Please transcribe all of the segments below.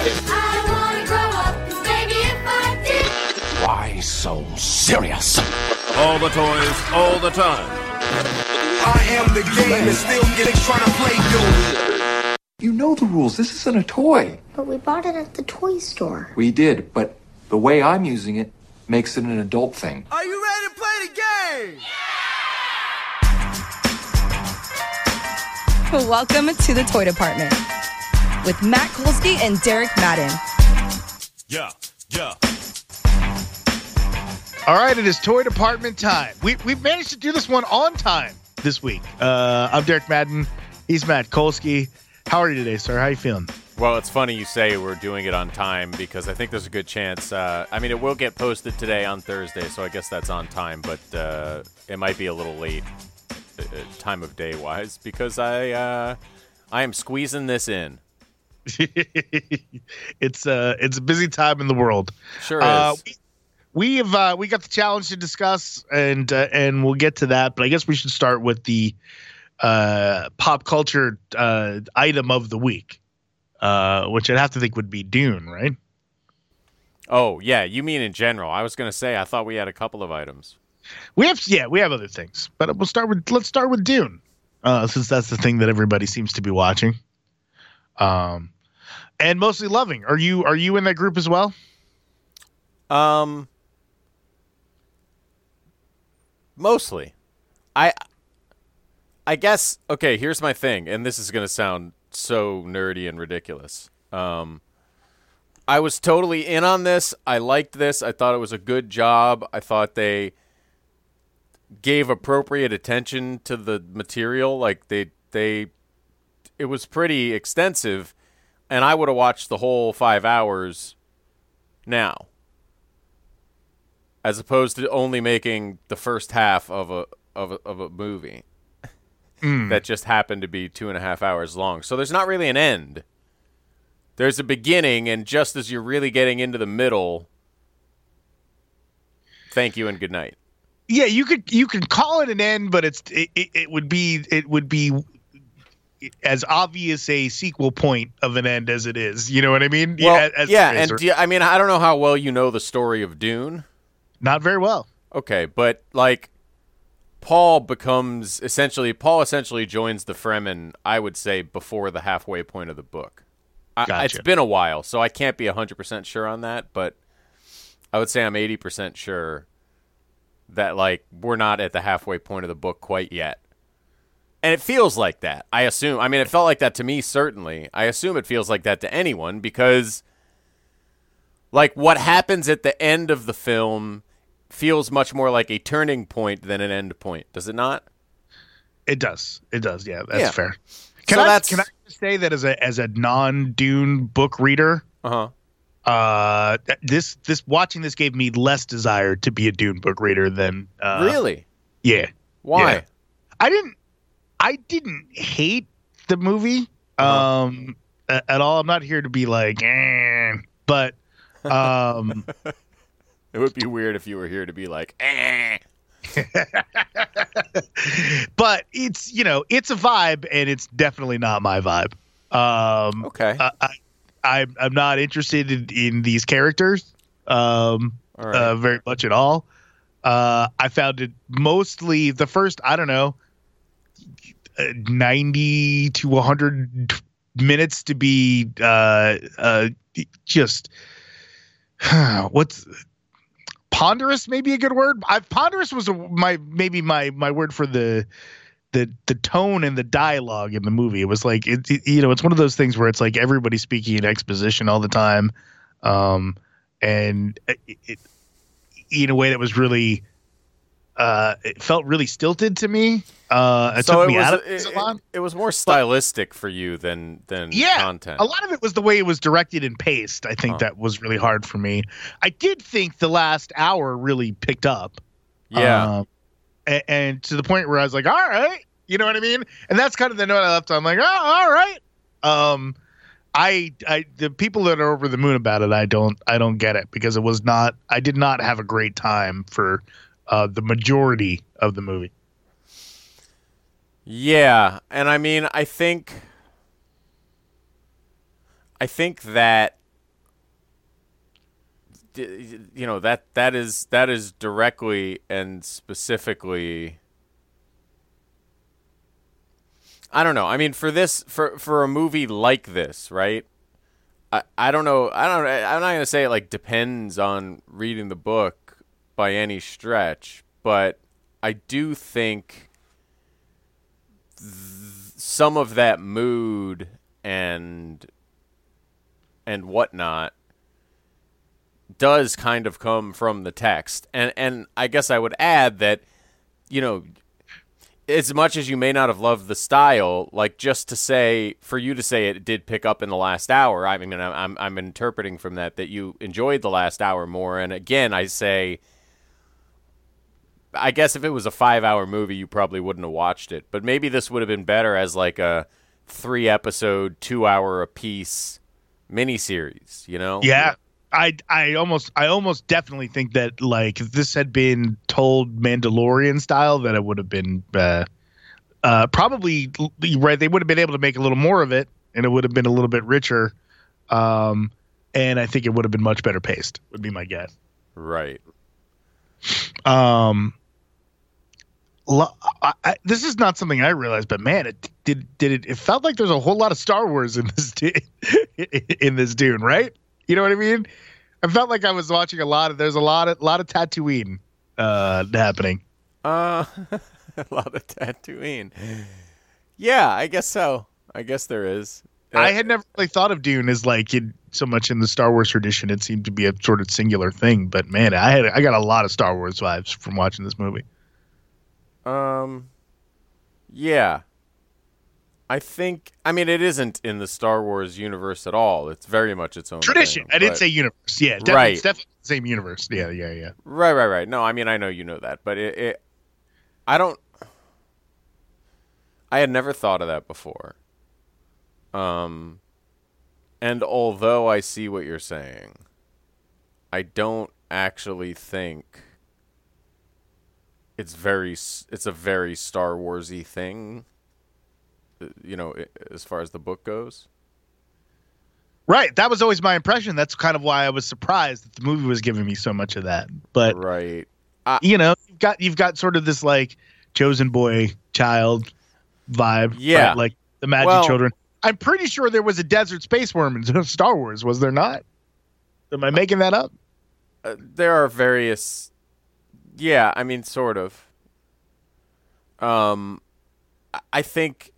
I wanna grow up, 'cause maybe if I did. Why so serious? All the toys, all the time. I am the game and still getting trying to play dude. You know the rules. This isn't a toy. But we bought it at the toy store. We did, but the way I'm using it makes it an adult thing. Are you ready to play the game? Welcome to the Toy Department with Matt Kolsky and Derek Madden. Yeah. All right, it is Toy Department time. We've managed to do this one on time this week. I'm Derek Madden. He's Matt Kolsky. How are you today, sir? How you feeling? Well, it's funny you say we're doing it on time because I think there's a good chance. It will get posted today on Thursday, so I guess that's on time, but it might be a little late time of day wise because I am squeezing this in. It's a busy time in the world. Sure is. We got the challenge to discuss, and we'll get to that. But I guess we should start with the pop culture item of the week, which I'd have to think would be Dune, right? Oh yeah, you mean in general? I was going to say I thought we had a couple of items. We have other things, but let's start with Dune, since that's the thing that everybody seems to be watching, and mostly loving. Are you in that group as well? Mostly. I guess, okay, here's my thing, and this is going to sound so nerdy and ridiculous. I was totally in on this. I liked this. I thought it was a good job. I thought they gave appropriate attention to the material. Like, it was pretty extensive, and I would have watched the whole 5 hours now, as opposed to only making the first half of a movie that just happened to be 2.5 hours long. So there's not really an end. There's a beginning, and just as you're really getting into the middle, thank you and good night. Yeah, you could call it an end, but it would be as obvious a sequel point of an end as it is. You know what I mean? Well, I don't know how well you know the story of Dune. Not very well. Okay, but like Paul essentially joins the Fremen, I would say, before the halfway point of the book. Gotcha. It's been a while, so I can't be 100% sure on that, but I would say I'm 80% sure that, like, we're not at the halfway point of the book quite yet. And it feels like that, I assume. I mean, it felt like that to me, certainly. I assume it feels like that to anyone because, like, what happens at the end of the film feels much more like a turning point than an end point. Does it not? It does. Yeah, that's fair. Can I just say that as a non-Dune book reader, this watching this gave me less desire to be a Dune book reader than really. Yeah. Why? Yeah. I didn't hate the movie at all. I'm not here to be like, but it would be weird if you were here to be like, but it's a vibe, and it's definitely not my vibe. Okay. I'm not interested in these characters very much at all. I found it mostly the first, 90 to 100 minutes to be just what's ponderous, maybe a good word. Ponderous was my word for the tone and the dialogue in the movie. It was like it's one of those things where it's like everybody's speaking in exposition all the time, and it in a way that was really it felt really stilted to me. It took me out of it a lot. It was more stylistic for you than content. A lot of it was the way it was directed and paced. I think that was really hard for me. I did think the last hour really picked up. Yeah. And to the point where I was like, all right, you know what I mean? And that's kind of the note I left on. I'm like, oh, all right. The people that are over the moon about it, I don't get it, because I did not have a great time for the majority of the movie. Yeah, and I mean, I think that you know, that is directly and specifically. I don't know. I mean, for a movie like this, right? I don't know. I'm not gonna say it like depends on reading the book by any stretch, but I do think some of that mood and whatnot does kind of come from the text. And I guess I would add that, you know, as much as you may not have loved the style, like just to say, for you to say it did pick up in the last hour, I mean, I'm interpreting from that you enjoyed the last hour more. And again, I say, I guess if it was a 5-hour movie, you probably wouldn't have watched it. But maybe this would have been better as like a 3-episode, 2-hour a piece miniseries, you know? Yeah. I almost definitely think that, like, if this had been told Mandalorian style, that it would have been probably right. They would have been able to make a little more of it, and it would have been a little bit richer. And I think it would have been much better paced. Would be my guess. Right. This is not something I realized, but man, it felt like there's a whole lot of Star Wars in this Dune, right? You know what I mean? I felt like I was watching there's a lot of Tatooine happening. A lot of Tatooine. Yeah, I guess so. I guess there is. I had never really thought of Dune as like so much in the Star Wars tradition. It seemed to be a sort of singular thing, but man, I got a lot of Star Wars vibes from watching this movie. Yeah. I mean, it isn't in the Star Wars universe at all. It's very much its own tradition. thing, I didn't say universe. Yeah, definitely, right. It's definitely the same universe. Yeah. Right. No, I mean, I know you know that, but I had never thought of that before. And although I see what you're saying, I don't actually think it's a very Star Warsy thing. You know, as far as the book goes. Right. That was always my impression. That's kind of why I was surprised that the movie was giving me so much of that. But right. You know, you've got sort of this like chosen boy child vibe. Yeah. Right? Like the magic children. I'm pretty sure there was a desert space worm in Star Wars, was there not? Am I making that up? There are various. Yeah, I mean, sort of. I think.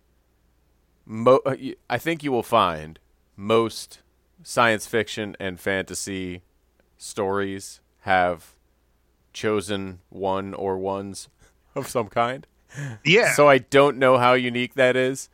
I think you will find most science fiction and fantasy stories have chosen one or ones of some kind. Yeah. So I don't know how unique that is.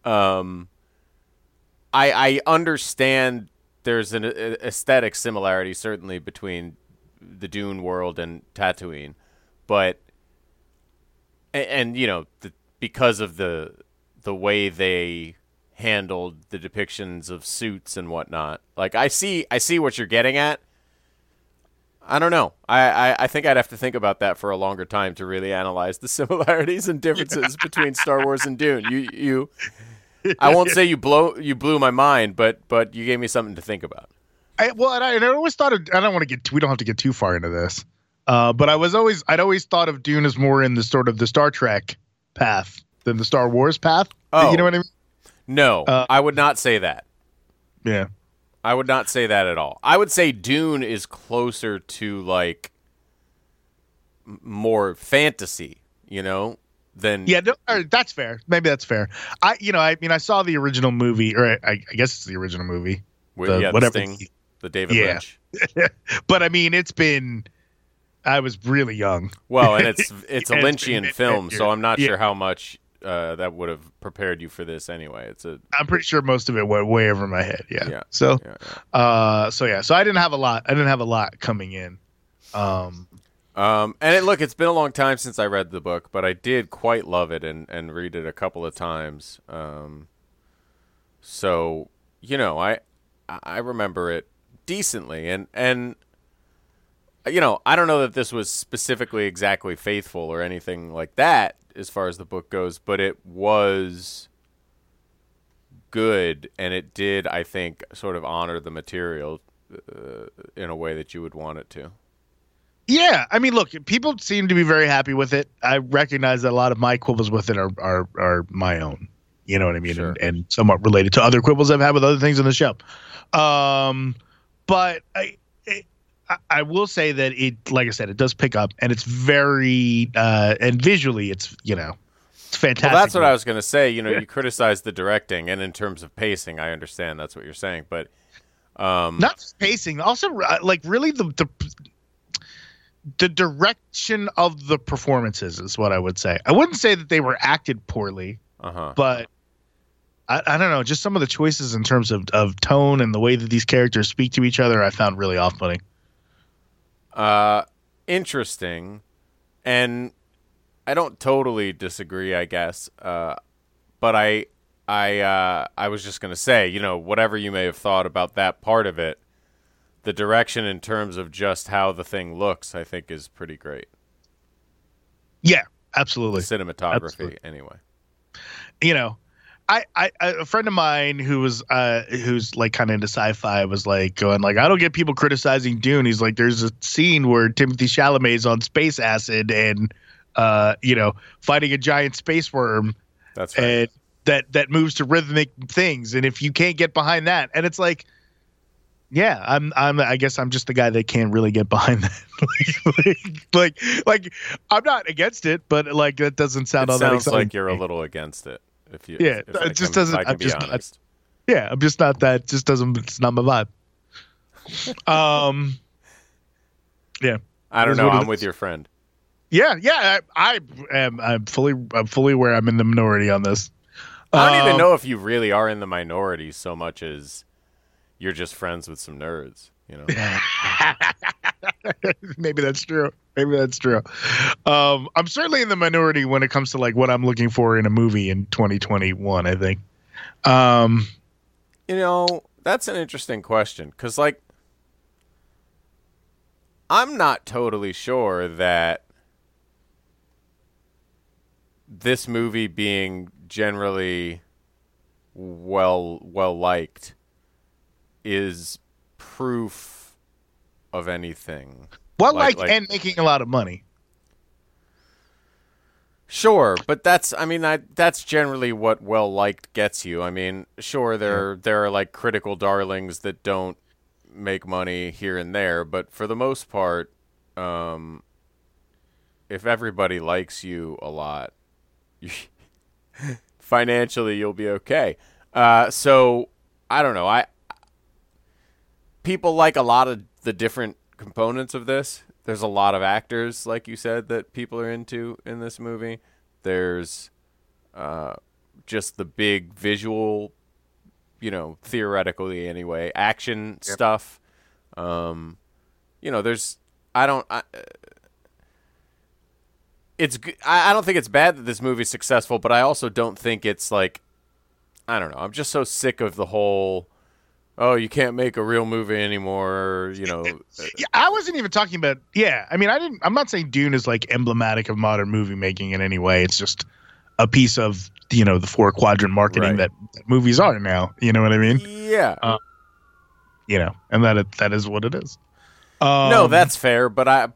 I understand there's an aesthetic similarity certainly between the Dune world and Tatooine, but and you know because of the way they handled the depictions of suits and whatnot. Like I see what you're getting at. I don't know. I think I'd have to think about that for a longer time to really analyze the similarities and differences between Star Wars and Dune. You I won't say you blew my mind, but you gave me something to think about. I always thought of, I don't want to we don't have to get too far into this. But I'd always thought of Dune as more in the sort of the Star Trek path than the Star Wars path. Oh, you know what I mean? No, I would not say that. Yeah. I would not say that at all. I would say Dune is closer to like more fantasy, you know, than Yeah, no, that's fair. Maybe that's fair. I saw the original movie, or I guess it's the original movie. The Sting, the David Lynch. But I mean, I was really young. Well, and it's a Lynchian film, so I'm not sure how much that would have prepared you for this anyway. I'm pretty sure most of it went way over my head. Yeah. So I didn't have a lot. I didn't have a lot coming in. It's been a long time since I read the book, but I did quite love it and read it a couple of times. So, you know, I remember it decently, and you know, I don't know that this was specifically exactly faithful or anything like that as far as the book goes, but it was good, and it did, I think, sort of honor the material in a way that you would want it to. Yeah, I mean, look, people seem to be very happy with it. I recognize that a lot of my quibbles with it are my own. You know what I mean, Sure. and somewhat related to other quibbles I've had with other things in the show. But I will say that it, like I said, it does pick up, and it's very and visually, it's it's fantastic. Well, that's what I was going to say. You criticize the directing, and in terms of pacing, I understand that's what you're saying, but not just pacing, also like really the direction of the performances is what I would say. I wouldn't say that they were acted poorly, but I don't know, just some of the choices in terms of tone and the way that these characters speak to each other, I found really off-putting. Interesting, and I don't totally disagree, I guess, but I was just going to say, whatever you may have thought about that part of it, the direction in terms of just how the thing looks, I think, is pretty great. Yeah, absolutely. Cinematography, Absolutely. anyway. I a friend of mine who's like kind of into sci-fi was like going like, I don't get people criticizing Dune. He's like, there's a scene where Timothée Chalamet's on space acid and fighting a giant space worm. That's right. And that moves to rhythmic things. And if you can't get behind that, and it's like, yeah, I guess I'm just the guy that can't really get behind that. like I'm not against it, but like that doesn't sound all that exciting. Sounds like you're a little against it. If it just doesn't. If I can be honest. I'm just not that. Just doesn't. It's not my vibe. Yeah. I don't know. I'm with your friend. Yeah. I'm fully aware I'm in the minority on this. I don't even know if you really are in the minority so much as you're just friends with some nerds. Maybe that's true. I'm certainly in the minority when it comes to like what I'm looking for in a movie in 2021, I think. That's an interesting question because like I'm not totally sure that this movie being generally well liked is proof of anything. Like and making a lot of money. Sure, but that's generally what well liked gets you. I mean, sure, there are like critical darlings that don't make money here and there, but for the most part, if everybody likes you a lot, financially you'll be okay. So I don't know. People like a lot of the different components of this. There's a lot of actors, like you said, that people are into in this movie. There's just the big visual, theoretically anyway, action stuff. There's I don't think it's bad that this movie's successful, but I also don't think it's like, I don't know. I'm just so sick of the whole, oh, you can't make a real movie anymore, Yeah, I wasn't even talking about. Yeah, I mean, I'm not saying Dune is like emblematic of modern movie making in any way. It's just a piece of the 4-quadrant marketing that movies are now. You know what I mean? Yeah. And that is what it is. No, that's fair. But I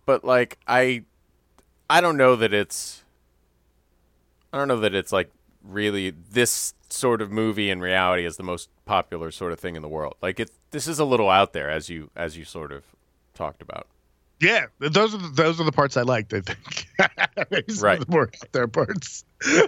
don't know that it's. I don't know that it's like really this sort of movie in reality is the most popular sort of thing in the world. Like this is a little out there, as you sort of talked about. Yeah, those are the parts I liked, I think. Maybe some right. of the more out there parts.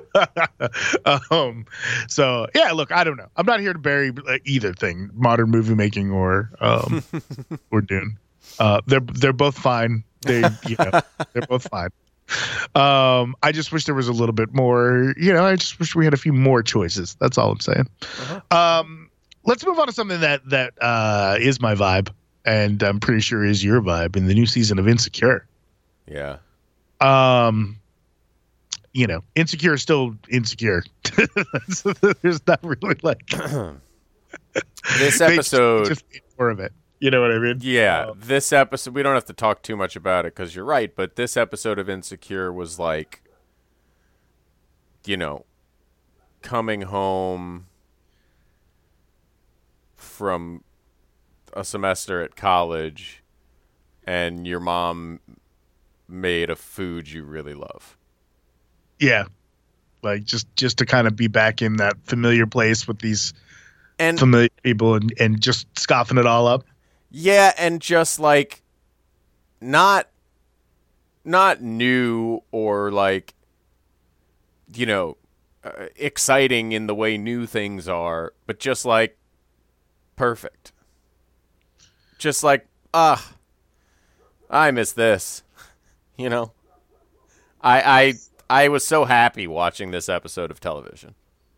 So yeah, look, I don't know. I'm not here to bury either thing, modern movie making or Dune. They're both fine. They're both fine. I just wish there was a little bit more, I just wish we had a few more choices. That's all I'm saying. Let's move on to something that is my vibe, and I'm pretty sure is your vibe in the new season of Insecure. Yeah. Insecure is still insecure. There's not really like this episode just more of it. You know what I mean? Yeah, this episode, we don't have to talk too much about it because you're right, but this episode of Insecure was like, coming home from a semester at college and your mom made a food you really love. Yeah. Like just to kind of be back in that familiar place with these And familiar people and just scoffing it all up. yeah, and just like not new or like, you know, exciting in the way new things are, but just like perfect. Just like, I miss this. You know? I was so happy watching this episode of television.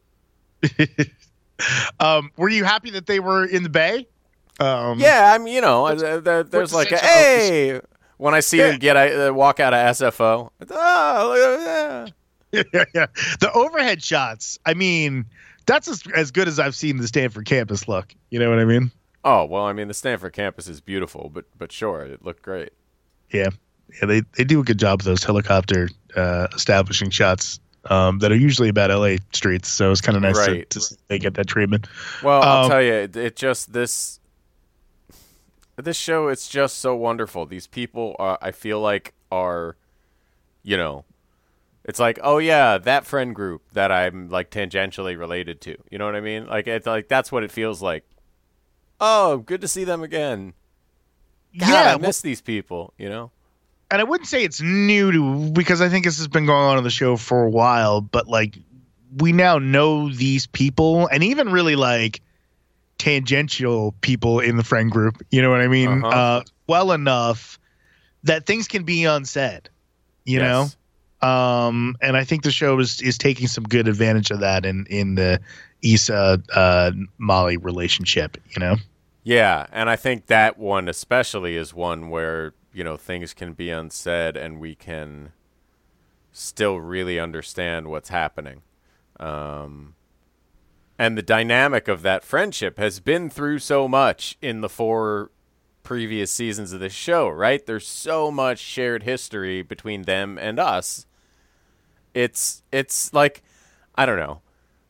Were you happy that they were in the Bay? Yeah, I mean, you know, there's like a, hey, when I see them walk out of SFO. Oh, look at Yeah. The overhead shots. I mean, that's as good as I've seen the Stanford campus look. You know what I mean? Oh, well, I mean, the Stanford campus is beautiful, but sure, it looked great. Yeah. They do a good job of those helicopter establishing shots that are usually about LA streets. So it's kind of nice Right. to see they get that treatment. Well, I'll tell you, it just this show, it's just so wonderful. These people, I feel like, are, you know, it's like, oh yeah, that friend group that I'm like tangentially related to. You know what I mean? Like it's like that's what it feels like. Oh, good to see them again. God, Yeah, I miss these people. You know. and I wouldn't say it's new to, because I think this has been going on in the show for a while, but like we now know these people and even really like tangential people in the friend group, you know what I mean? Well enough that things can be unsaid, you know? And I think the show is taking some good advantage of that in the Issa Molly relationship, you know? Yeah, and I think that one especially is one where, you know, things can be unsaid and we can still really understand what's happening. And the dynamic of that friendship has been through so much in the 4 previous seasons of this show, right? There's so much shared history between them and us. It's like, I don't know.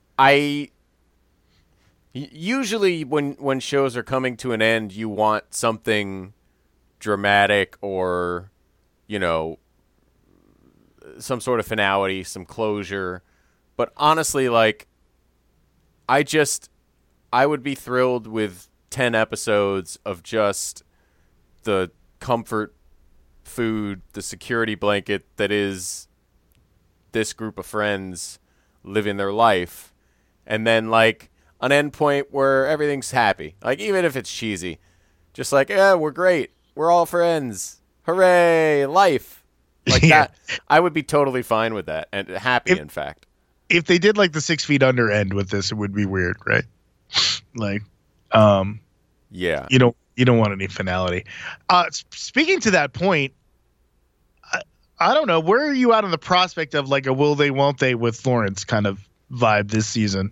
Usually when shows are coming to an end, you want something dramatic or, you know, some sort of finality, some closure. But honestly, like, I would be thrilled with 10 episodes of just the comfort food, the security blanket that is this group of friends living their life. And then, like, an end point where everything's happy. Like, even if it's cheesy. Just like, yeah, we're great. We're all friends. Hooray, life. Like that. I would be totally fine with that. And happy, in fact. If they did like the 6 feet under end with this, it would be weird, right? Like, yeah. You don't want any finality. Speaking to that point, I don't know. Where are you at on the prospect of like a will they, won't they with Lawrence kind of vibe this season?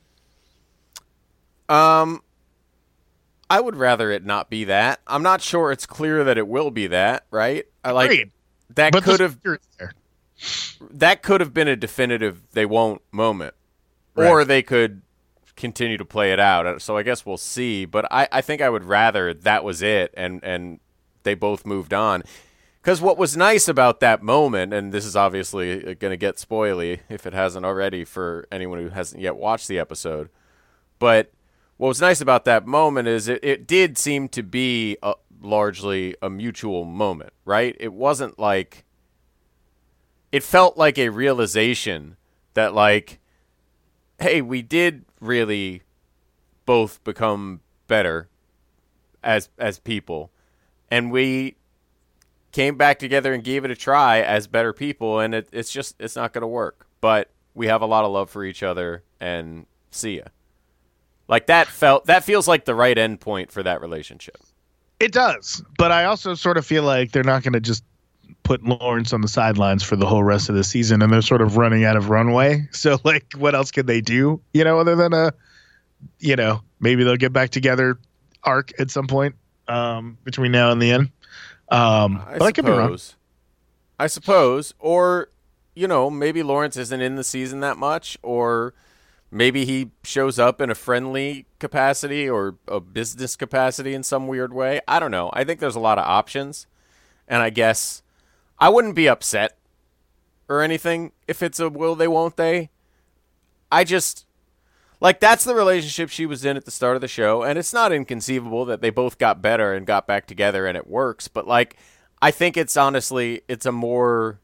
I would rather it not be that. I'm not sure it's clear that it will be that, right? Agreed. That But could the have spirit's there. that could have been a definitive they won't moment. Or Right. they could continue to play it out. So I guess we'll see. But I think I would rather that was it and they both moved on. Because what was nice about that moment, and this is obviously going to get spoily if it hasn't already for anyone who hasn't yet watched the episode, but what was nice about that moment is it did seem to be largely a mutual moment, right? It wasn't like... It felt like a realization that, like, hey, we did really both become better as people, and we came back together and gave it a try as better people, and it's not going to work. But we have a lot of love for each other, and see ya. Like that feels like the right end point for that relationship. It does, but I also sort of feel like they're not going to just put Lawrence on the sidelines for the whole rest of the season, and they're sort of running out of runway. So, like, what else can they do? You know, other than maybe they'll get back together arc at some point between now and the end. But I could be wrong. I suppose, or maybe Lawrence isn't in the season that much, or Maybe he shows up in a friendly capacity or a business capacity in some weird way. I don't know. I think there's a lot of options. And I guess I wouldn't be upset or anything if it's a will they, won't they. I just, like, that's the relationship she was in at the start of the show. And it's not inconceivable that they both got better and got back together and it works. But, like, I think it's honestly, it's a more,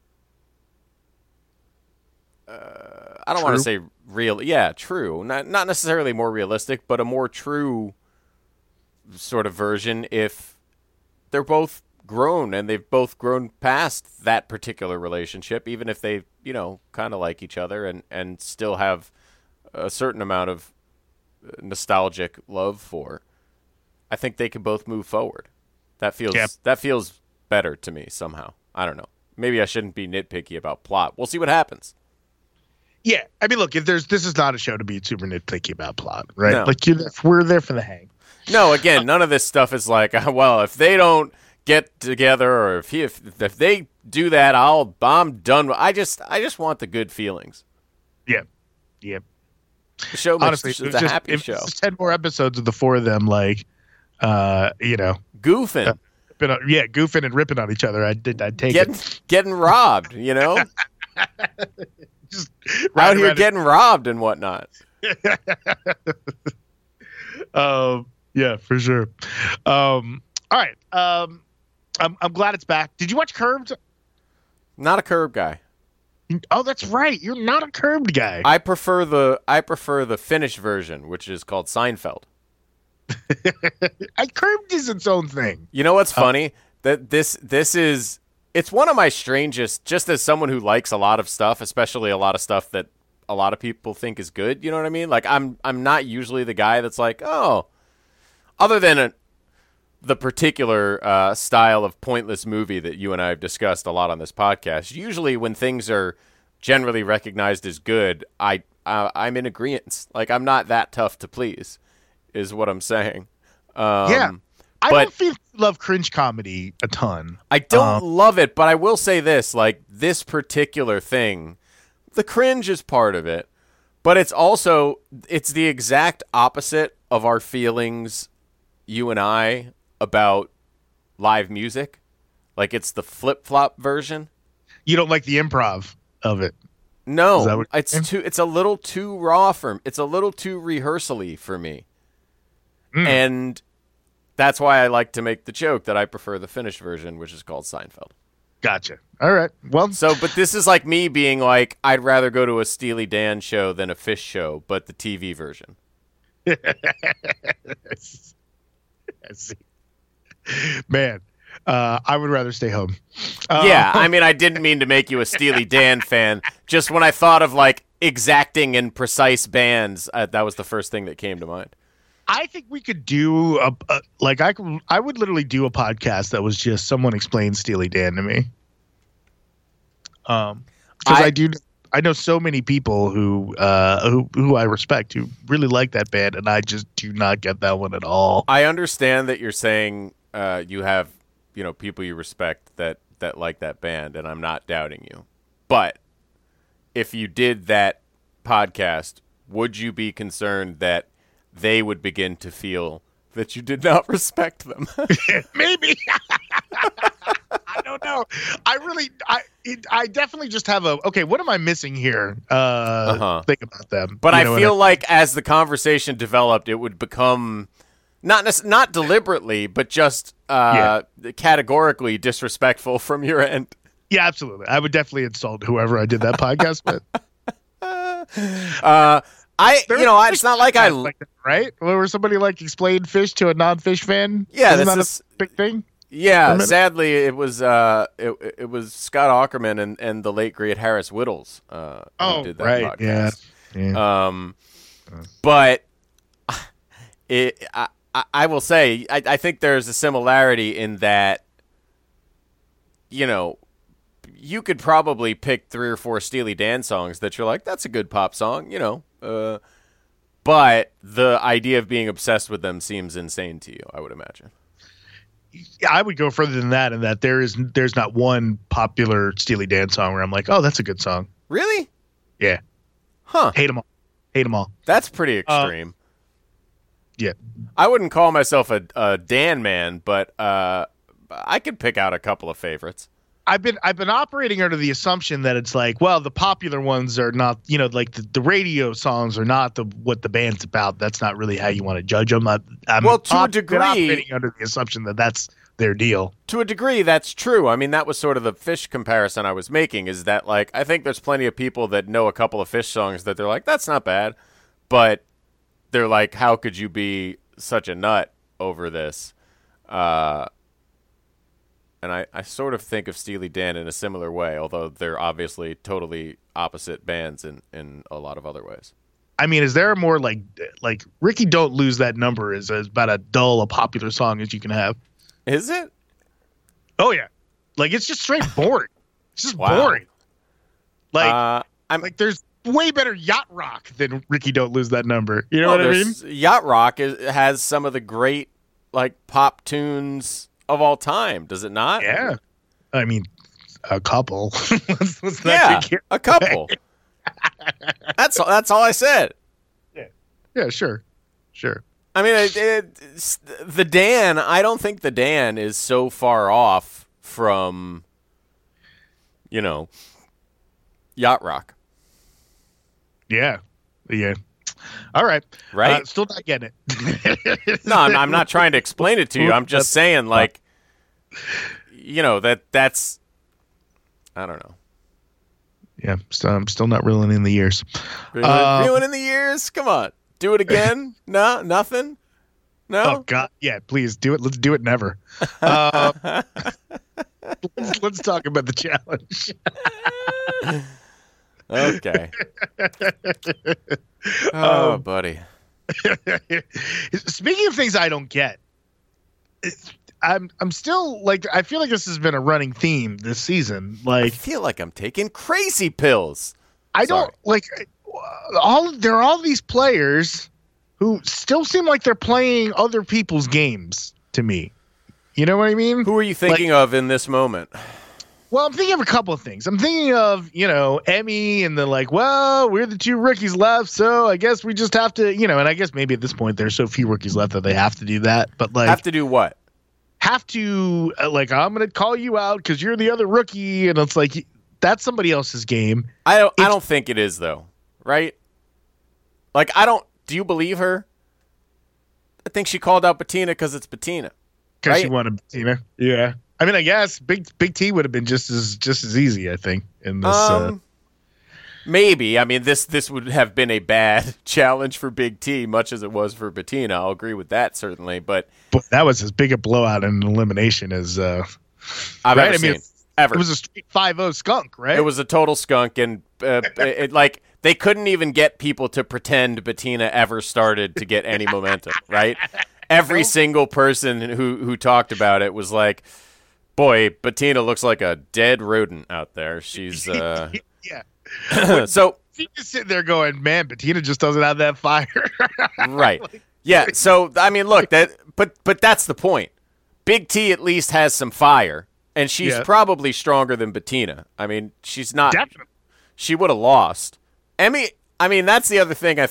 I don't want to say real. Yeah, true. Not necessarily more realistic, but a more true sort of version if they're both grown and they've both grown past that particular relationship, even if they, kind of like each other and still have a certain amount of nostalgic love for. I think they can both move forward. That feels better to me somehow. I don't know. Maybe I shouldn't be nitpicky about plot. We'll see what happens. Yeah, I mean, look, this is not a show to be super nitpicky about plot, right? No. Like we're there for the hang. No, again, none of this stuff is like, well, if they don't get together or if they do that, I'm done. I just want the good feelings. Yeah. The show Honestly, it's a happy show. Just 10 more episodes of the four of them, like, goofing. Goofing and ripping on each other. I'd take it. Getting robbed, Just out here getting robbed and whatnot. Yeah, for sure. All right. I'm glad it's back. Did you watch Curved? Not a Curb guy. Oh, that's right. You're not a Curbed guy. I prefer the Finnish version, which is called Seinfeld. Curbed is its own thing. You know what's funny? That this is, it's one of my strangest, just as someone who likes a lot of stuff, especially a lot of stuff that a lot of people think is good, you know what I mean? Like, I'm not usually the guy that's like, oh, other than the particular style of pointless movie that you and I have discussed a lot on this podcast. Usually when things are generally recognized as good, I'm in agreement. Like, I'm not that tough to please, is what I'm saying. I don't feel love cringe comedy a ton. I don't love it, but I will say this, like, this particular thing, the cringe is part of it, but it's the exact opposite of our feelings, you and I, about live music. Like, it's the flip-flop version. You don't like the improv of it? No, it's a little too raw it's a little too rehearsal-y for me. And that's why I like to make the joke that I prefer the Finnish version, which is called Seinfeld. Gotcha. All right. Well, but this is like me being like, I'd rather go to a Steely Dan show than a Fish show, but the TV version. I see. Man, I would rather stay home. Yeah, I mean, I didn't mean to make you a Steely Dan fan. Just when I thought of, like, exacting and precise bands, that was the first thing that came to mind. I think we could do I would literally do a podcast that was just someone explain Steely Dan to me. Because I know so many people who I respect who really like that band, and I just do not get that one at all. I understand that you're saying you have, people you respect that like that band, and I'm not doubting you. But if you did that podcast, would you be concerned that they would begin to feel that you did not respect them? Maybe. I don't know. I definitely just have what am I missing here? Think about them. But I feel like as the conversation developed, it would become not deliberately, but just categorically disrespectful from your end. Yeah, absolutely. I would definitely insult whoever I did that podcast with. It's not like I like that, right? Where somebody like explained Fish to a non-Fish fan. Yeah, isn't that a big thing? Yeah, sadly, it was it was Scott Aukerman and the late great Harris Whittles who did that podcast. Yeah. But I will say I think there's a similarity in that, you could probably pick 3 or 4 Steely Dan songs that you're like, that's a good pop song, but the idea of being obsessed with them seems insane to you, I would imagine. Yeah, I would go further than that, in that there's not one popular Steely Dan song where I'm like, oh, that's a good song. Really? Yeah. Huh. Hate them all. Hate them all. That's pretty extreme. Yeah. I wouldn't call myself a Dan man, but I could pick out a couple of favorites. I've been operating under the assumption that it's like, well, the popular ones are not, like the radio songs are not what the band's about. That's not really how you want to judge them. Well, to a degree, operating under the assumption that that's their deal. To a degree, that's true. I mean, that was sort of the Fish comparison I was making, is that, like, I think there's plenty of people that know a couple of Fish songs that they're like, that's not bad. But they're like, how could you be such a nut over this? And I sort of think of Steely Dan in a similar way, although they're obviously totally opposite bands in a lot of other ways. I mean, is there more like Ricky Don't Lose That Number is about a dull, a popular song as you can have? Is it? Oh, yeah. Like, it's just straight boring. It's just Wow. boring. Like, I'm there's way better yacht rock than Ricky Don't Lose That Number. You know what I mean? Yacht Rock has some of the great, like, pop tunes of all time, does it not? Yeah. I mean, a couple. let's not Yeah, take it a couple. That's all I said. Yeah, sure. I mean, the Dan, I don't think the Dan is so far off from, Yacht Rock. Yeah. All right. Right? Still not getting it. No, I'm not trying to explain it to you. I'm just saying, like, that's, I don't know. Yeah, I'm still not reeling in the years. Reeling in the years? Come on. Do it again? No? Nothing? No? Oh, God. Yeah, please do it. Let's do it never. Let's talk about the challenge. Okay. Oh, buddy. Speaking of things I don't get, I'm still like, I feel like this has been a running theme this season. I Like, feel like I'm taking crazy pills. I don't like there are all these players who still seem like they're playing other people's games to me. You know what I mean? Who are you thinking of in this moment? Well, I'm thinking of a couple of things. I'm thinking of, Emmy and the like, well, we're the two rookies left, so I guess we just have to, and I guess maybe at this point there's so few rookies left that they have to do that. But like, Have to do what? I'm going to call you out because you're the other rookie. And it's like, that's somebody else's game. I don't think it is, though. Right? Like, do you believe her? I think she called out Bettina because it's Bettina. Because she Right? wanted Bettina. Yeah. I mean, I guess Big T would have been just as easy, I think, in this. Maybe. I mean, this would have been a bad challenge for Big T, much as it was for Bettina. I'll agree with that, certainly. But that was as big a blowout in elimination as I've right? ever seen. Ever. It was a straight 5-0 skunk, right? It was a total skunk, and like they couldn't even get people to pretend Bettina ever started to get any momentum, right? Every single person who talked about it was like, boy, Bettina looks like a dead rodent out there. She's yeah. So She's just sitting there going, man, Bettina just doesn't have that fire. right. Yeah, so I mean, look, but that's the point. Big T at least has some fire, and she's probably stronger than Bettina. I mean, she's not. Definitely. She would have lost. Emmy, I mean, that's the other thing.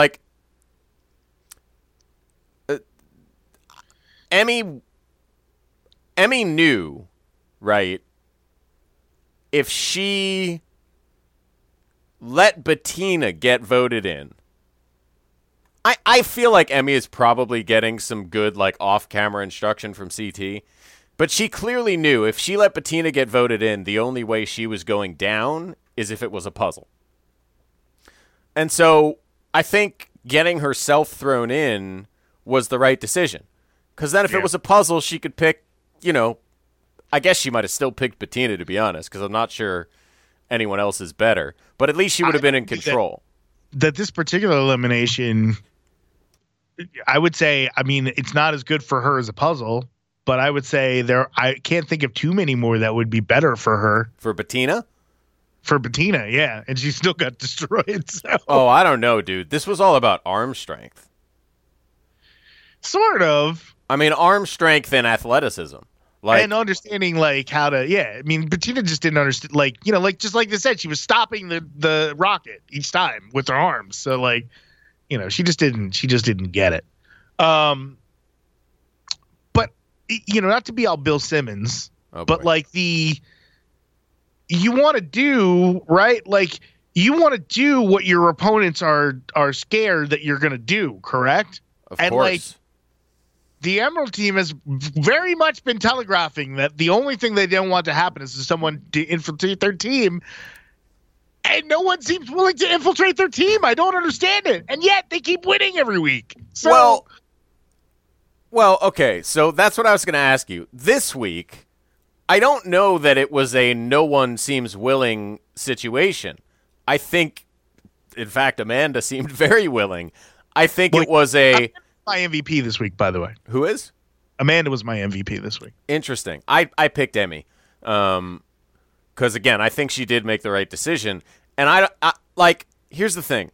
Emmy knew, right? If she let Bettina get voted in, I feel like Emmy is probably getting some good, like, off-camera instruction from CT. But she clearly knew if she let Bettina get voted in, the only way she was going down is if it was a puzzle. And so I think getting herself thrown in was the right decision. Because then if it was a puzzle, she could pick, I guess she might have still picked Bettina, to be honest, because I'm not sure anyone else is better. But at least she would have been in control. That this particular elimination, I would say, I mean, it's not as good for her as a puzzle, but I would say I can't think of too many more that would be better for her. For Bettina? For Bettina, yeah. And she still got destroyed. So. Oh, I don't know, dude. This was all about arm strength. Sort of. I mean, arm strength and athleticism. Like, and understanding like how to, I mean, Bettina just didn't understand, like, you know, like just like they said, she was stopping the rocket each time with her arms. So like, you know, she just didn't get it. But you know, not to be all Bill Simmons, but like you want to do right, like you want to do what your opponents are scared that you're going to do, correct? of and course. like, the Emerald team has very much been telegraphing that the only thing they don't want to happen is for someone to infiltrate their team. And no one seems willing to infiltrate their team. I don't understand it. And yet they keep winning every week. So, well, okay. So that's what I was going to ask you. This week, I don't know that it was a no one seems willing situation. I think, in fact, Amanda seemed very willing. I think it was a... my MVP this week, by the way. Who is? Amanda was my MVP this week. Interesting. I picked Emmy. Because, again, I think she did make the right decision. And I like, here's the thing.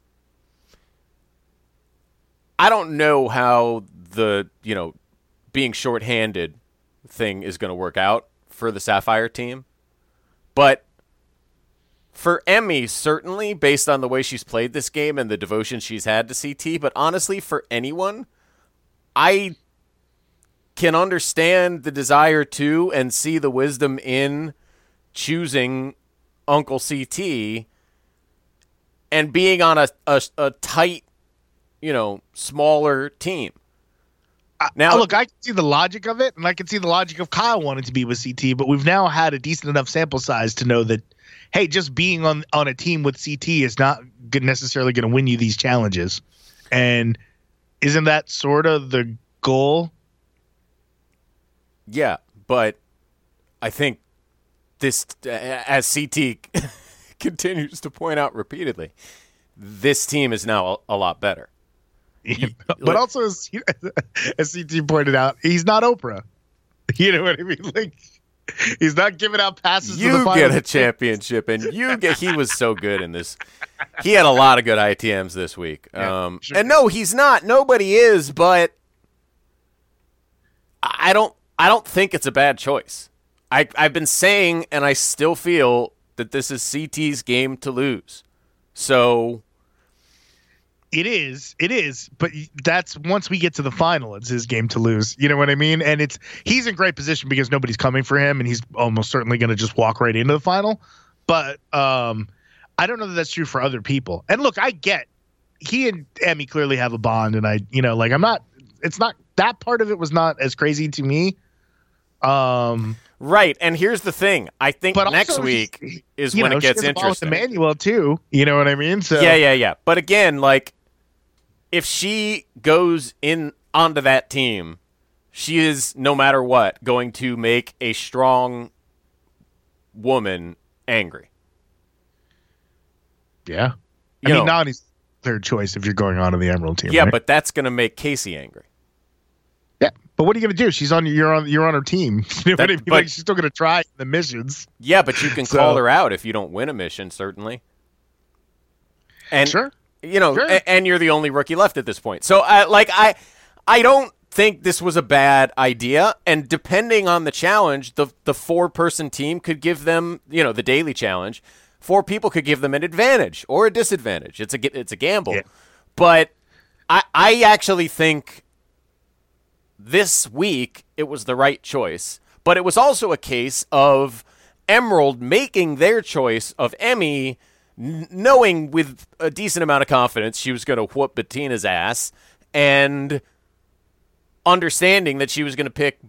I don't know how the, you know, being shorthanded thing is going to work out for the Sapphire team. But for Emmy, certainly, based on the way she's played this game and the devotion she's had to CT, but honestly, for anyone, I can understand the desire to and see the wisdom in choosing Uncle CT and being on a tight, you know, smaller team. Now, look, I can see the logic of it, and I can see the logic of Kyle wanting to be with CT, but we've now had a decent enough sample size to know that, hey, just being on a team with CT is not necessarily going to win you these challenges. And isn't that sort of the goal? Yeah, but I think this, as CT continues to point out repeatedly, this team is now a lot better. But also, as CT pointed out, he's not Oprah. You know what I mean? Like, he's not giving out passes to the You final. get a championship, and he was so good in this. He had a lot of good ITMs this week. Sure. And no, he's not. Nobody is, but I don't think it's a bad choice. I've been saying, and I still feel that this is CT's game to lose. So It is, but that's once we get to the final, it's his game to lose. You know what I mean? And he's in great position because nobody's coming for him, and he's almost certainly going to just walk right into the final. But I don't know that that's true for other people. And look, I get he and Emmy clearly have a bond, and it's not that part of it was not as crazy to me. right, and here's the thing: I think But next also, week is you when know, it gets she has a bond with interesting. Emmanuel too. You know what I mean? So Yeah. But again, like, if she goes in onto that team, she is, no matter what, going to make a strong woman angry. yeah. You know. Nani's third choice if you're going on to the Emerald team. Yeah, right? but that's going to make Casey angry. Yeah, but what are you going to do? You're on her team. You know what I mean? but- Like, she's still going to try the missions. Yeah, but you can So- call her out if you don't win a mission, certainly. And Sure. you know, Sure. and you're the only rookie left at this point. So, I don't think this was a bad idea. And depending on the challenge, the 4-person team could give them, you know, the daily challenge. 4 people could give them an advantage or a disadvantage. It's a gamble. Yeah. But I actually think this week it was the right choice. But it was also a case of Emerald making their choice of Emmy, knowing with a decent amount of confidence she was going to whoop Bettina's ass, and understanding that she was going to pick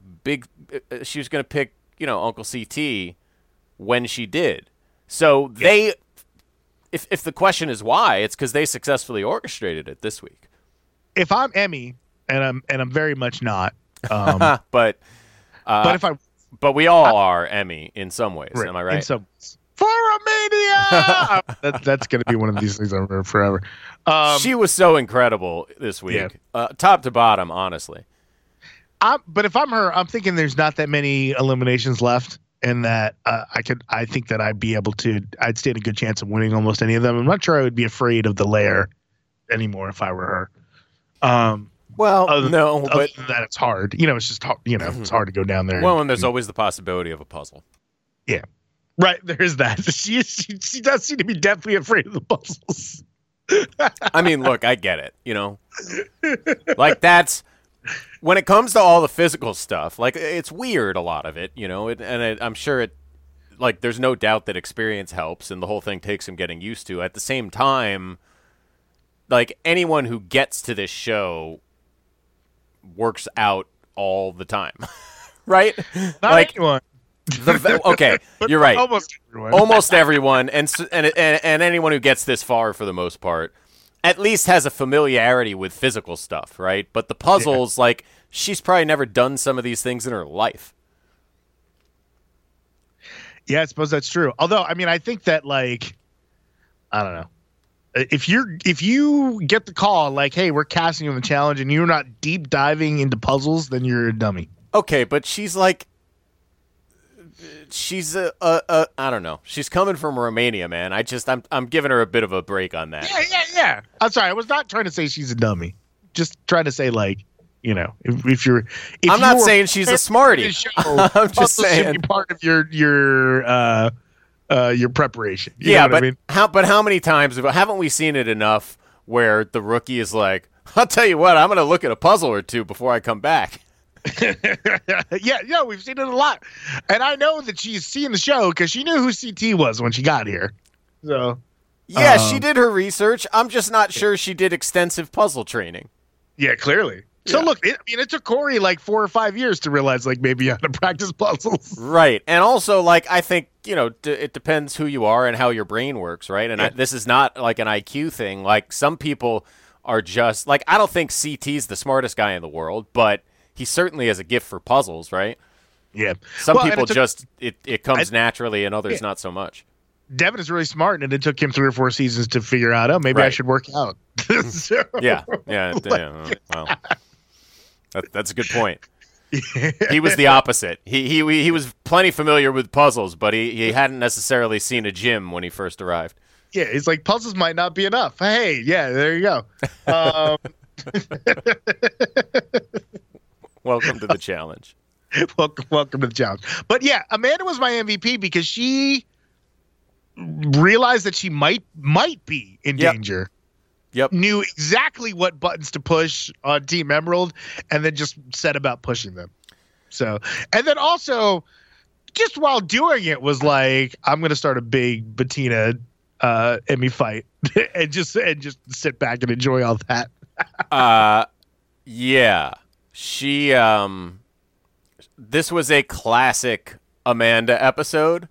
Uncle CT when she did. So they, if the question is why, it's because they successfully orchestrated it this week. If I'm Emmy, and I'm very much not, But but if I but we all are Emmy in some ways. Am I right? In some, for a mania, that's going to be one of these things I remember forever. She was so incredible this week, top to bottom, honestly. But if I'm her, I'm thinking there's not that many eliminations left, and that I think that I'd stand a good chance of winning almost any of them. I'm not sure I would be afraid of the lair anymore if I were her. Well, no, other but than that, it's hard. It's just it's hard to go down there. well, and there's always the possibility of a puzzle. Yeah, right. There's that. She does seem to be definitely afraid of the puzzles. I mean, look, I get it. Like that's when it comes to all the physical stuff. Like it's weird, a lot of it. I'm sure it. Like there's no doubt that experience helps, and the whole thing takes some getting used to. At the same time, like anyone who gets to this show works out all the time, right? Not like anyone. Okay, you're right. Almost everyone. Almost everyone, and anyone who gets this far, for the most part, at least has a familiarity with physical stuff, right? But the puzzles, like she's probably never done some of these things in her life. Yeah, I suppose that's true. Although, I mean, I think that like, I don't know. If you get the call like, hey, we're casting you on the challenge, and you're not deep diving into puzzles, then you're a dummy. Okay, but she's like. She's I don't know. She's coming from Romania, man. I'm giving her a bit of a break on that. Yeah. I'm sorry. I was not trying to say she's a dummy. Just trying to say like, if I'm not saying she's a smarty. I'm just saying should be part of your preparation. You yeah, know what but I mean? how many times haven't we seen it enough where the rookie is like, I'll tell you what, I'm going to look at a puzzle or two before I come back. yeah, we've seen it a lot, and I know that she's seen the show because she knew who CT was when she got here. So, yeah, she did her research. I'm just not sure she did extensive puzzle training. Yeah, clearly. So look, it took Corey like 4 or 5 years to realize like maybe how to practice puzzles. Right, and also like I think it depends who you are and how your brain works, right? And this is not like an IQ thing. Like some people are just like I don't think CT's the smartest guy in the world, but he certainly has a gift for puzzles, right? Yeah. Some people it comes naturally, and others not so much. Devin is really smart, and it took him 3 or 4 seasons to figure out, maybe I should work out. So, yeah. Well, that's a good point. He was the opposite. He was plenty familiar with puzzles, but he hadn't necessarily seen a gym when he first arrived. Yeah, he's like, puzzles might not be enough. Hey, yeah, there you go. Welcome to the challenge. Welcome to the challenge. But yeah, Amanda was my MVP because she realized that she might be in danger. Yep. Knew exactly what buttons to push on Team Emerald, and then just set about pushing them. So, and then also, just while doing it, was like, I'm going to start a big Bettina Emmy fight, and just sit back and enjoy all that. Yeah. She this was a classic Amanda episode,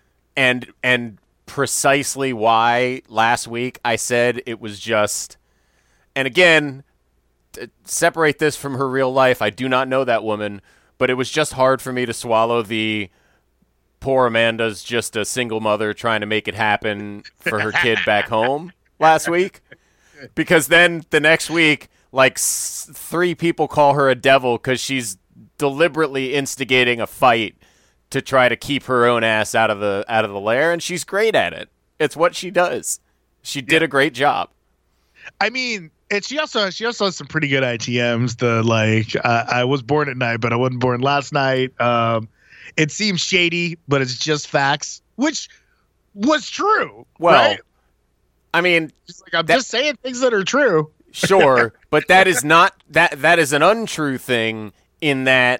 and precisely why last week I said it was just, and again, separate this from her real life. I do not know that woman, but it was just hard for me to swallow the poor Amanda's just a single mother trying to make it happen for her kid back home last week, because then the next week, like 3 people call her a devil because she's deliberately instigating a fight to try to keep her own ass out of the lair, and she's great at it. It's what she does. She did a great job. I mean, and she also has some pretty good ITMs. The like, I was born at night, but I wasn't born last night. It seems shady, but it's just facts, which was true. Well, right? I mean, I'm just saying things that are true. Sure, but that is not that is an untrue thing in that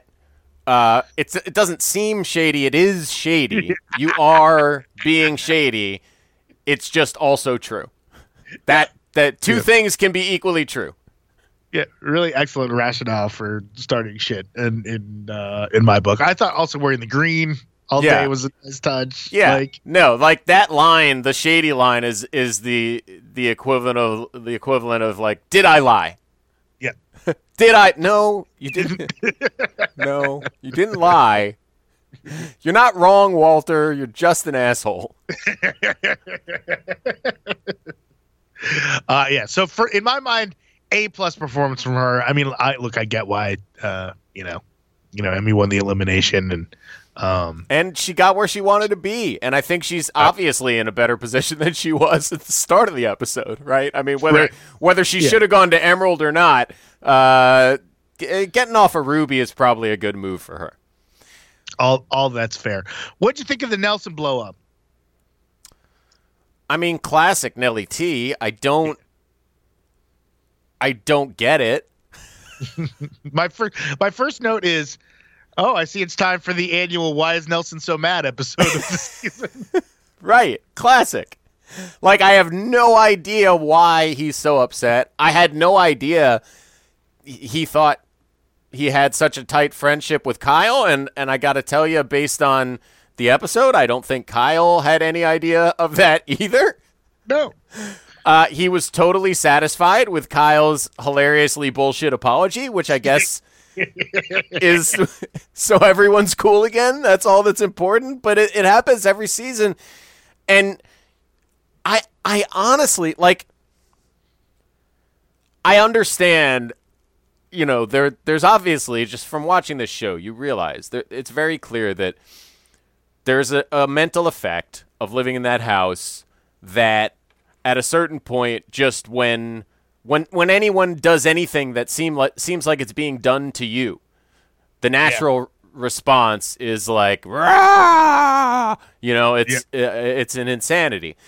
it doesn't seem shady. It is shady. You are being shady. It's just also true. That two things can be equally true. Yeah, really excellent rationale for starting shit in my book. I thought also wearing the green all day was a nice touch. Yeah, like that line, the shady line is the equivalent of like, did I lie? Yeah. Did I? No, you didn't. No, you didn't lie. You're not wrong, Walter. You're just an asshole. Yeah. So in my mind, A+ performance from her. I mean, I get why, Emmy won the elimination, And she got where she wanted to be. And I think she's obviously in a better position than she was at the start of the episode, right? I mean, whether she should have gone to Emerald or not, getting off a Ruby is probably a good move for her. all that's fair. What'd you think of the Nelson blow up? I mean, classic Nelly T. I don't get it. My first note is, I see it's time for the annual "Why Is Nelson So Mad" episode of the season. Right, classic. Like, I have no idea why he's so upset. I had no idea he thought he had such a tight friendship with Kyle, and I got to tell you, based on the episode, I don't think Kyle had any idea of that either. No. He was totally satisfied with Kyle's hilariously bullshit apology, which I guess is so everyone's cool again. That's all that's important. But it happens every season. And I honestly, like, I understand, there's obviously, just from watching this show, you realize it's very clear that there's a mental effect of living in that house that at a certain point, just when anyone does anything that seems like it's being done to you, the natural response is like, rah! It's an insanity.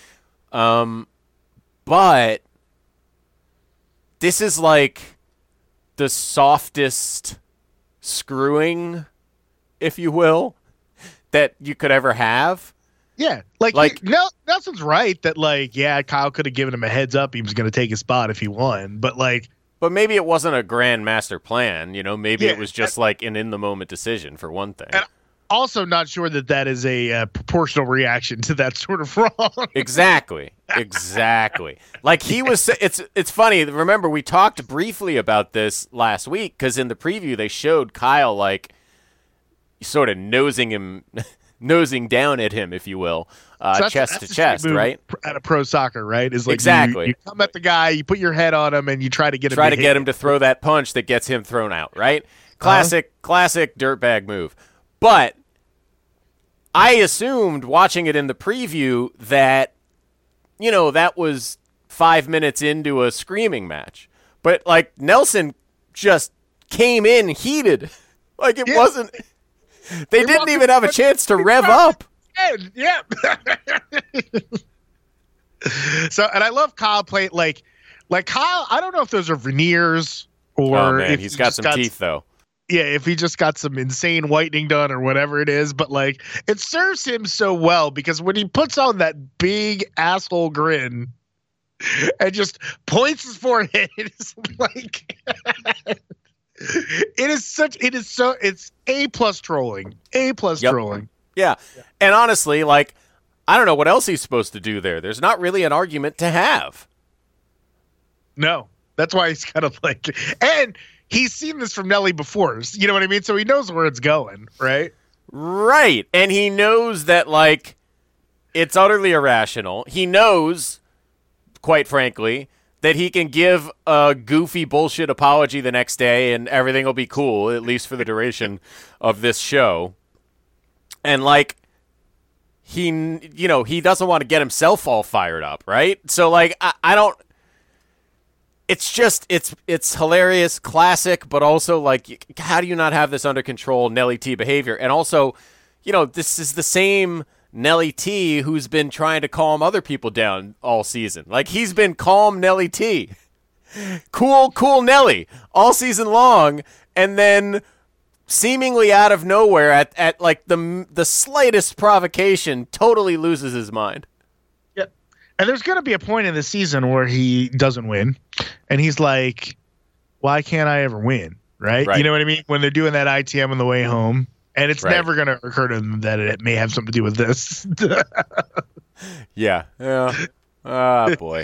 But this is like the softest screwing, if you will, that you could ever have. Yeah, Nelson's right that Kyle could have given him a heads up he was going to take his spot if he won, but maybe it wasn't a grand master plan. Maybe it was just like an in the moment decision for one thing. And also, not sure that is a proportional reaction to that sort of wrong. Exactly. Like he was. It's funny. Remember, we talked briefly about this last week because in the preview they showed Kyle like sort of nosing down at him, if you will, chest to chest, right? At a pro soccer, right? Is like exactly. You come at the guy, you put your head on him, and you try to get him to throw that punch that gets him thrown out, right? Classic dirtbag move. But I assumed watching it in the preview that, that was 5 minutes into a screaming match. But like Nelson just came in heated, like it wasn't. They didn't even have a chance to rev up. Yeah. So, and I love Kyle play like Kyle. I don't know if those are veneers or if he's got some teeth though. Yeah, if he just got some insane whitening done or whatever it is, but like it serves him so well because when he puts on that big asshole grin and just points his forehead, it's like. It's A+ trolling. Trolling. Yeah. And honestly, like, I don't know what else he's supposed to do there. There's not really an argument to have. No. That's why he's kind of like, and he's seen this from Nelly before. You know what I mean? So he knows where it's going, right? Right. And he knows that, like, it's utterly irrational. He knows, quite frankly, that he can give a goofy bullshit apology the next day and everything will be cool, at least for the duration of this show. And like, he doesn't want to get himself all fired up, right? So like, I don't, it's just, it's hilarious, classic, but also like, how do you not have this under control Nelly T behavior? And also, this is the same Nelly T who's been trying to calm other people down all season. Like he's been calm Nelly T. Cool Nelly all season long, and then seemingly out of nowhere at like the slightest provocation totally loses his mind. Yep. And there's going to be a point in the season where he doesn't win and he's like, why can't I ever win? Right? You know what I mean? When they're doing that ITM on the way home. And it's never going to occur to them that it may have something to do with this. Yeah. Ah, boy.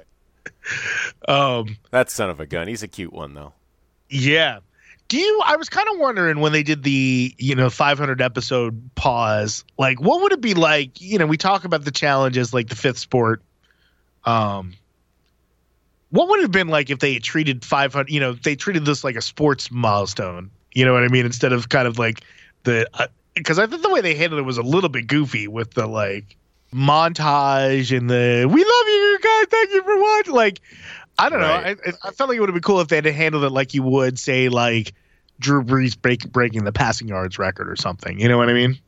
That son of a gun. He's a cute one, though. Yeah. I was kind of wondering when they did the, 500 episode pause, like, what would it be like? We talk about the challenges like the fifth sport. What would it have been like if they treated 500, they treated this like a sports milestone? You know what I mean? Instead of kind of like because I think the way they handled it was a little bit goofy with the like montage and the "we love you guys, thank you for watching." Like, I don't Right. know. I felt like it would have been cool if they had handled it like you would say like Drew Brees breaking the passing yards record or something. You know what I mean?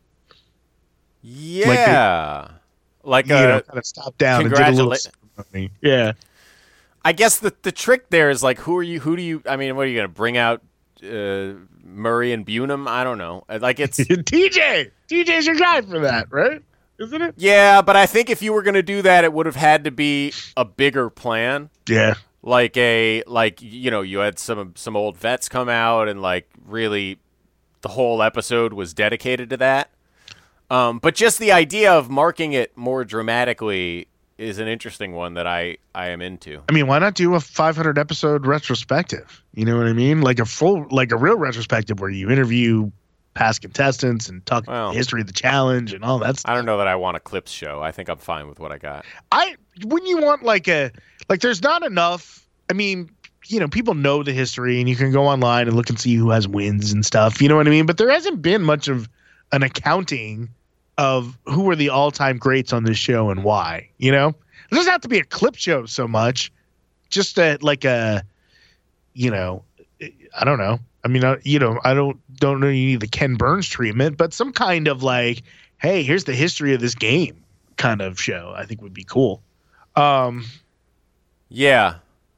Yeah. Like You know, kind of stopped down and did a little ceremony. Yeah. I guess the trick there is like, who do you, I mean, what are you going to bring out Murray and Bunham? I don't know. Like it's TJ's your guy for that, right? Isn't it? yeah, but I think if you were going to do that, it would have had to be a bigger plan. Yeah. Like you had some old vets come out and like really the whole episode was dedicated to that. But just the idea of marking it more dramatically is an interesting one that I am into. I mean, why not do a 500 episode retrospective? You know what I mean? Like a real retrospective where you interview past contestants and talk about the history of the challenge and all that stuff. I don't know that I want a clips show. I think I'm fine with what I got. When you want there's not enough. I mean, you know, people know the history and you can go online and look and see who has wins and stuff. You know what I mean? But there hasn't been much of an accounting of who were the all-time greats on this show and why, you know? It doesn't have to be a clip show so much, just I don't know. I mean, I don't know you need the Ken Burns treatment, but some kind of like, hey, here's the history of this game kind of show I think would be cool. Yeah.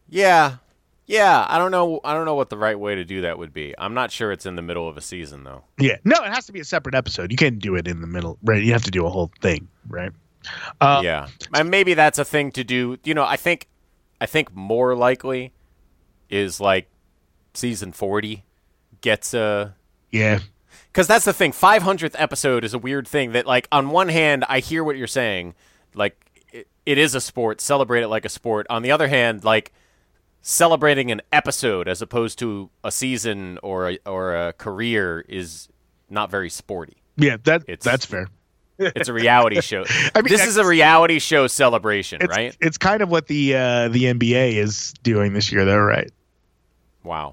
I don't know what the right way to do that would be. I'm not sure it's in the middle of a season though. Yeah. No, it has to be a separate episode. You can't do it in the middle, right? You have to do a whole thing, right? Yeah. And maybe that's a thing to do. You know, I think more likely is like season 40 gets a yeah. Because that's the thing. 500th episode is a weird thing that, like, on one hand, I hear what you're saying. Like, it is a sport. Celebrate it like a sport. On the other hand, like, celebrating an episode as opposed to a season or a career is not very sporty. Yeah, that's fair. It's a reality show. I mean, this is a reality show celebration, right? It's kind of what the NBA is doing this year, though, right? Wow.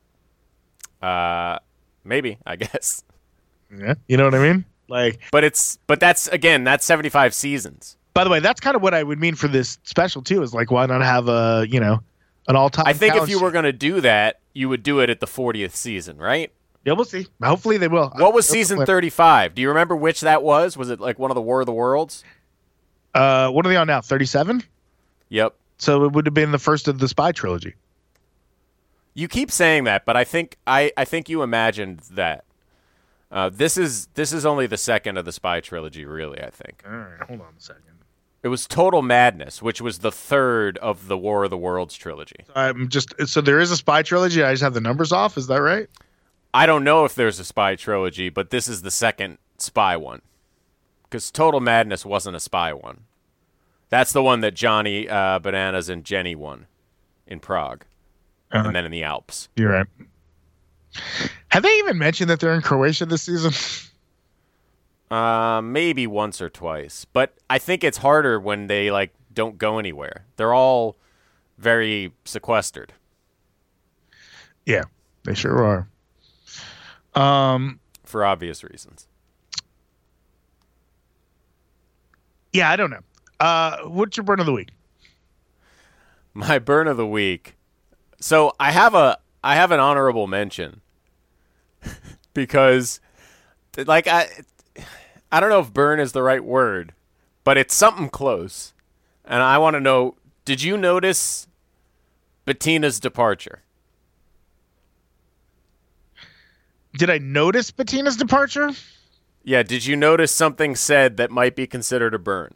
Maybe, I guess. Yeah, you know what I mean? Like, but that's 75 seasons. By the way, that's kind of what I would mean for this special too. Is like, why not have an all-time? I think if challenge you were going to do that, you would do it at the 40th season, right? Yeah, we'll see. Hopefully they will. What was season 35? Do you remember which that was? Was it like one of the War of the Worlds? What are they on now? 37? Yep. So it would have been the first of the Spy trilogy. You keep saying that, but I think you imagined that. This is only the second of the Spy trilogy, really, I think. All right, hold on a second. It was Total Madness, which was the third of the War of the Worlds trilogy. So there is a Spy trilogy. I just have the numbers off. Is that right? I don't know if there's a Spy trilogy, but this is the second Spy one. Because Total Madness wasn't a Spy one. That's the one that Johnny Bananas and Jenny won in Prague. And then in the Alps. You're right. Have they even mentioned that they're in Croatia this season? Maybe once or twice. But I think it's harder when they like don't go anywhere. They're all very sequestered. Yeah, they sure are. For obvious reasons. Yeah, I don't know. What's your burn of the week? My burn of the week. So I have an honorable mention because, like, I don't know if burn is the right word, but it's something close, and I want to know: did you notice Bettina's departure? Did I notice Bettina's departure? Yeah. Did you notice something said that might be considered a burn?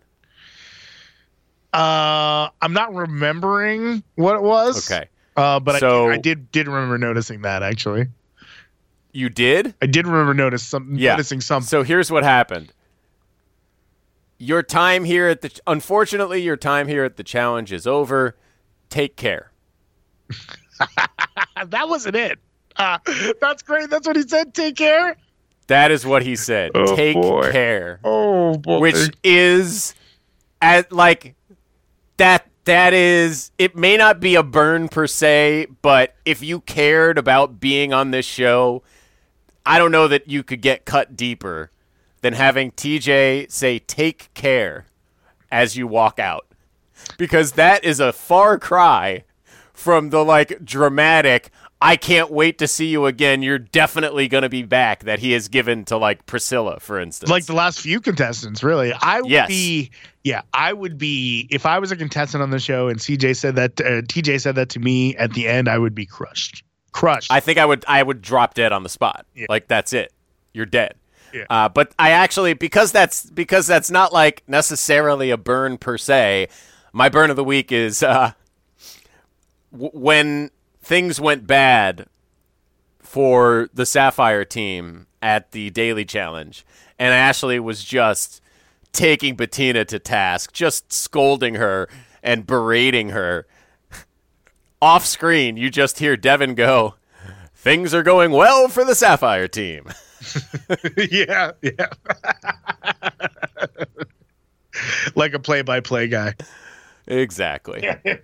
I'm not remembering what it was. Okay. But so, I did remember noticing that, actually. You did? I did remember noticing something. So here's what happened. Unfortunately, your time here at the challenge is over. Take care. That wasn't it. That's great. That's what he said. Take care. That is what he said. Oh, Take boy. care. Oh, boy. Which is that is, it may not be a burn per se, but if you cared about being on this show, I don't know that you could get cut deeper than having TJ say "take care" as you walk out, because that is a far cry from the like dramatic "I can't wait to see you again, you're definitely going to be back" that he has given to like Priscilla, for instance. Like the last few contestants, really. I would be if I was a contestant on the show and TJ said that to me at the end, I would be crushed. I think I would drop dead on the spot. Yeah. Like, that's it. You're dead. Yeah. But I actually, because that's not like necessarily a burn per se, my burn of the week is when things went bad for the Sapphire team at the Daily Challenge, and Ashley was just taking Bettina to task, just scolding her and berating her. Off screen, you just hear Devin go, "Things are going well for the Sapphire team." yeah. Like a play-by-play guy. Exactly.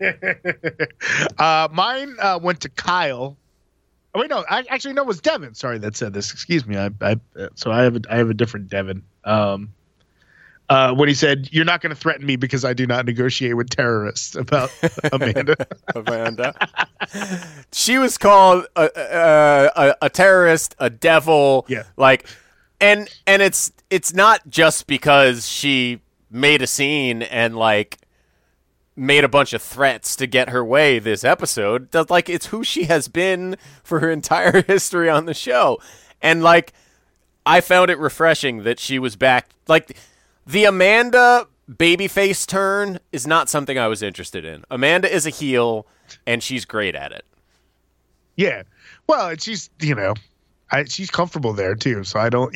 Mine went to Kyle. Oh wait, no, it was Devin. Sorry, that said this. Excuse me. So I have a different Devin. When he said, "You're not going to threaten me because I do not negotiate with terrorists," about Amanda. Amanda. She was called a terrorist, a devil. Yeah. Like, and it's not just because she made a scene and like made a bunch of threats to get her way this episode. Like, it's who she has been for her entire history on the show. And like, I found it refreshing that she was back. Like, the Amanda babyface turn is not something I was interested in. Amanda is a heel, and she's great at it. Yeah. Well, and she's, she's comfortable there, too. So I don't,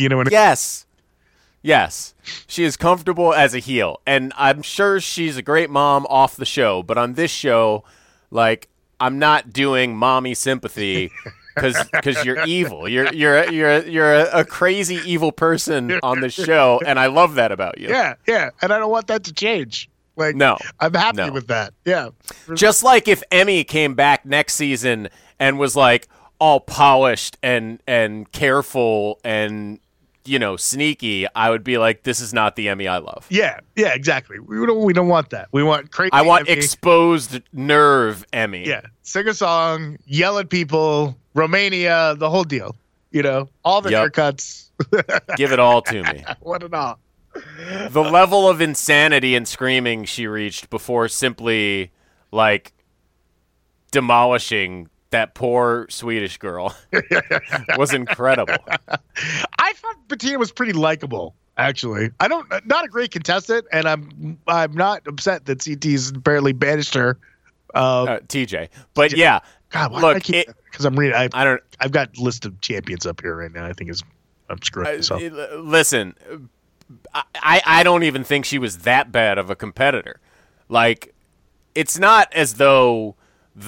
Yes. She is comfortable as a heel. And I'm sure she's a great mom off the show. But on this show, like, I'm not doing mommy sympathy because you're evil. You're a crazy evil person on the show, and I love that about you. Yeah, and I don't want that to change. Like, no, I'm happy with that. Yeah, just like if Emmy came back next season and was like all polished and careful and sneaky, I would be like, this is not the Emmy I love. Yeah, exactly. We don't want that. We want crazy. I want Emmy. Exposed nerve Emmy. Yeah, sing a song, yell at people, Romania, the whole deal. All the haircuts. Give it all to me. What an all. The level of insanity and screaming she reached before simply like demolishing that poor Swedish girl was incredible. I thought Bettina was pretty likable, actually. Not a great contestant, and I'm not upset that CT's apparently banished her. TJ, but TJ. Yeah. God, why look, because I'm reading. I've got list of champions up here right now. I think I'm screwing myself. Listen, I don't even think she was that bad of a competitor. Like, it's not as though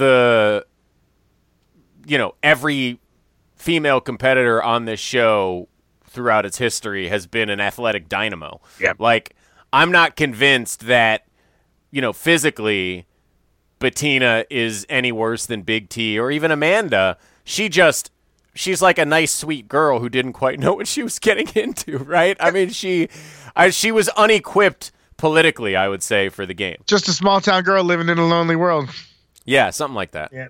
every female competitor on this show throughout its history has been an athletic dynamo. Yeah. Like, I'm not convinced that, physically Bettina is any worse than Big T or even Amanda. She's like a nice, sweet girl who didn't quite know what she was getting into, right? I mean, she was unequipped politically, I would say, for the game. Just a small town girl living in a lonely world. Yeah, something like that. Yeah.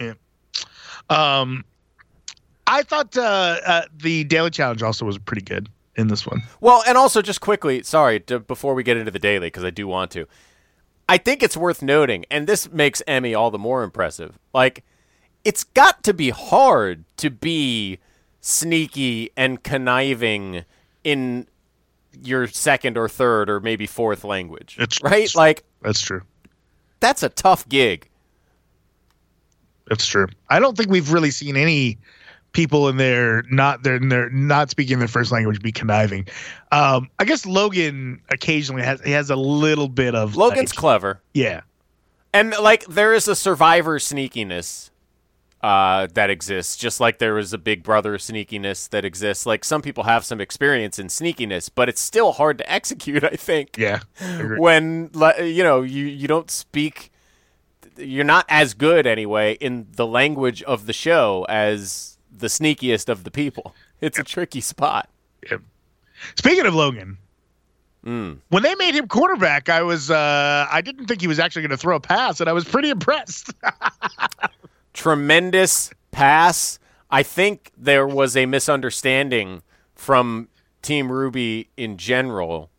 I thought the Daily Challenge also was pretty good in this one. Well, and also just quickly, before we get into the Daily, because I do want to, I think it's worth noting, and this makes Emmy all the more impressive, like, it's got to be hard to be sneaky and conniving in your second or third or maybe fourth language, right? Like, that's true. That's a tough gig. That's true. I don't think we've really seen any people in there not speaking their first language be conniving. I guess Logan occasionally has a little bit of. Logan's clever. Yeah, and like there is a Survivor sneakiness that exists, just like there is a Big Brother sneakiness that exists. Like, some people have some experience in sneakiness, but it's still hard to execute, I think. Yeah, when you don't speak. You're not as good anyway in the language of the show as the sneakiest of the people. It's a tricky spot. Yep. Speaking of Logan, when they made him quarterback, I didn't think he was actually going to throw a pass, and I was pretty impressed. Tremendous pass. I think there was a misunderstanding from Team Ruby in general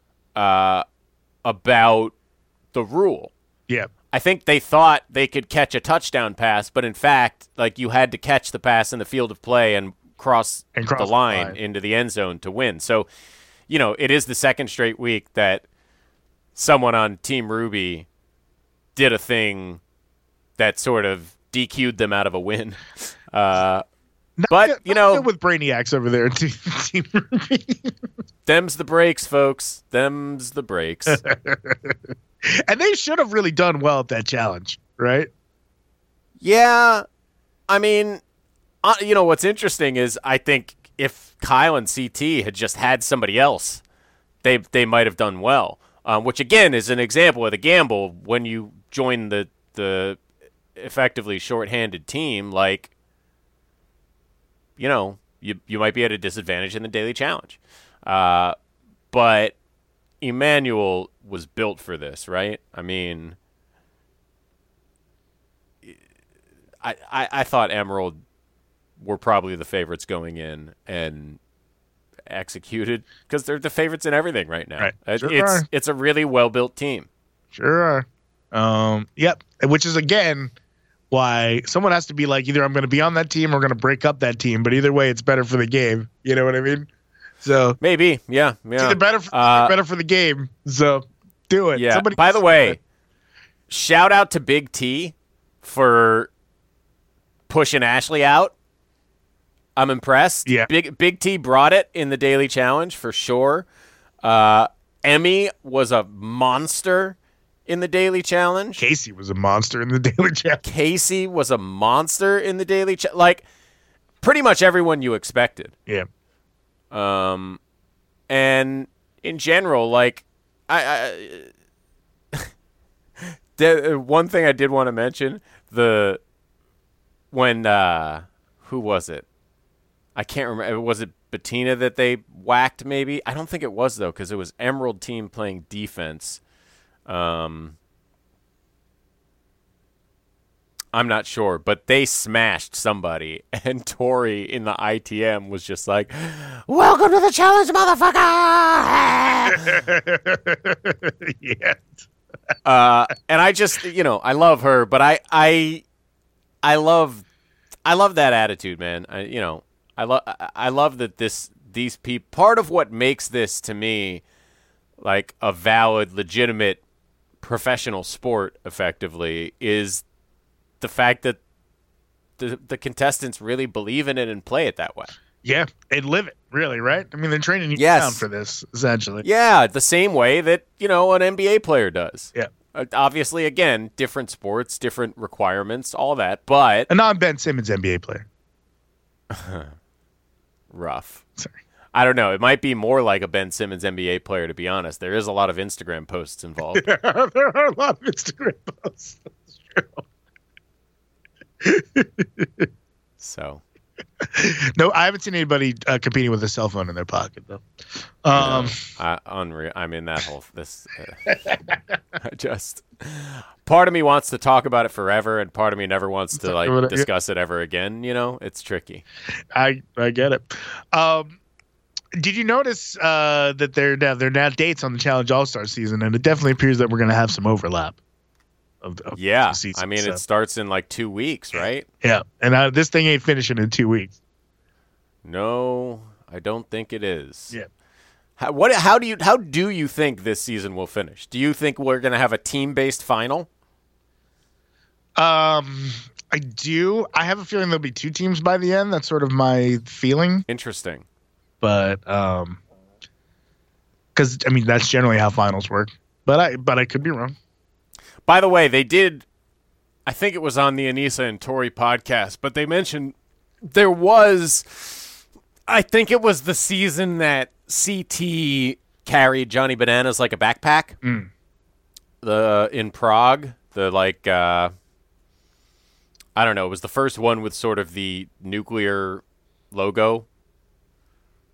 about the rule. Yeah. I think they thought they could catch a touchdown pass, but in fact, like, you had to catch the pass in the field of play and cross the line into the end zone to win. So, you know, it is the second straight week that someone on Team Ruby did a thing that sort of DQ'd them out of a win. But, you know, with Brainiacs over there, Team Ruby. Them's the breaks, folks. Them's the breaks. And they should have really done well at that challenge, right? Yeah. I mean, you know, what's interesting is I think if Kyle and CT had just had somebody else, they might have done well, which, again, is an example of the gamble when you join the effectively shorthanded team. Like, you know, you might be at a disadvantage in the daily challenge. But Emmanuel was built for this, right? I mean, I thought Emerald were probably the favorites going in and executed because they're the favorites in everything right now. Right. Sure it's a really well-built team. Sure are. Yep. Which is, again, why someone has to be like, either I'm going to be on that team or going to break up that team. But either way, it's better for the game. You know what I mean? So maybe, yeah. It's either better for the game. So do it. Yeah. By the way, shout out to Big T for pushing Ashley out. I'm impressed. Yeah. Big T brought it in the daily challenge for sure. Emmy was a monster in the daily challenge. Casey was a monster in the daily challenge. Casey was a monster in the daily challenge. Like, pretty much everyone you expected. Yeah. And in general, like, I one thing I did want to mention, when who was it? I can't remember. Was it Bettina that they whacked, maybe? I don't think it was, though, because it was Emerald team playing defense. I'm not sure, but they smashed somebody, and Tori in the ITM was just like, "Welcome to the challenge, motherfucker!" Yeah. And I just, you know, I love her, but I love that attitude, man. I love that these people. Part of what makes this to me like a valid, legitimate, professional sport, effectively, is the fact that the contestants really believe in it and play it that way. Yeah, and live it, really, right? I mean, they're training you Yes. down for this, essentially. Yeah, the same way that, you know, an NBA player does. Yeah. Obviously, again, different sports, different requirements, all that, but A non-Ben Simmons NBA player. rough. Sorry. I don't know. It might be more like a Ben Simmons NBA player, to be honest. There is a lot of Instagram posts involved. There are a lot of Instagram posts. That's true. So, No, I haven't seen anybody competing with a cell phone in their pocket, though. unreal. I'm in that whole I just part of me wants to talk about it forever, and part of me never wants to like discuss it ever again. You know, it's tricky. I get it. Did you notice that they're now dates on the Challenge All-Star season, and it definitely appears that we're going to have some overlap. Of Yeah, the season, I mean, so. it starts in like 2 weeks, right? Yeah, and this thing ain't finishing in 2 weeks. No, I don't think it is. Yeah. How do you think this season will finish? Do you think we're going to have a team-based final? I do. I have a feeling there'll be 2 teams by the end. That's sort of my feeling. Interesting. But because I mean that's generally how finals work. But I could be wrong. By the way, they did, I think it was on the Anissa and Tori podcast, but they mentioned there was, I think it was the season that CT carried Johnny Bananas like a backpack. In Prague, I don't know, it was the first one with sort of the nuclear logo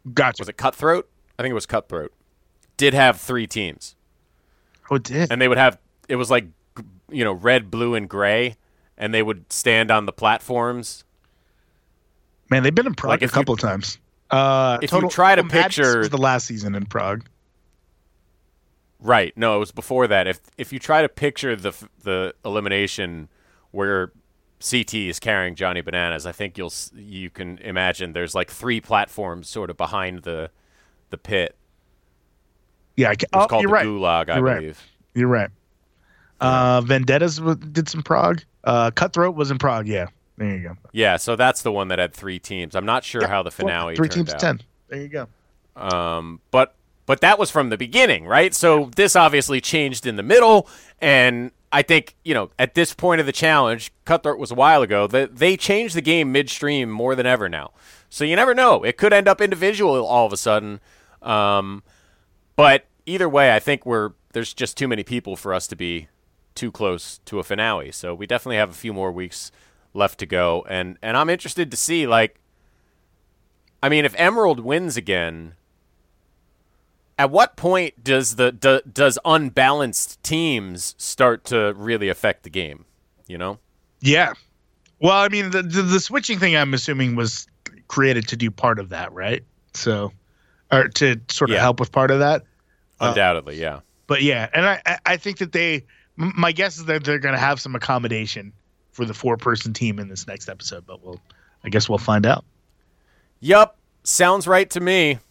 Gotcha. Was it Cutthroat? I think it was Cutthroat. Did have 3 teams. Oh, it did. And they would have, it was like, red, blue, and gray, and they would stand on the platforms. Man, they've been in Prague Like a if couple of times. If you try to picture, was the last season in Prague. Right. No, it was before that. If you try to picture the elimination where CT is carrying Johnny Bananas, I think you can imagine there's like 3 platforms sort of behind the pit. Yeah, It's called you're the right. Gulag, I believe. You're right. Vendettas did some Prague. Cutthroat was in Prague. Yeah, there you go. Yeah, so that's the one that had 3 teams. I'm not sure how the finale 3 turned teams, out. 10. There you go. But that was from the beginning, right? So this obviously changed in the middle, and I think, at this point of the challenge, Cutthroat was a while ago, they changed the game midstream more than ever now. So you never know. It could end up individual all of a sudden. But either way, I think there's just too many people for us to be too close to a finale. So we definitely have a few more weeks left to go. And I'm interested to see, if Emerald wins again, at what point does does unbalanced teams start to really affect the game? Yeah. Well, I mean, the switching thing, I'm assuming, was created to do part of that, right? So, or to sort of help with part of that. Undoubtedly, yeah. But yeah, and I think that my guess is that they're going to have some accommodation for the 4-person team in this next episode. But I guess we'll find out. Yup, sounds right to me.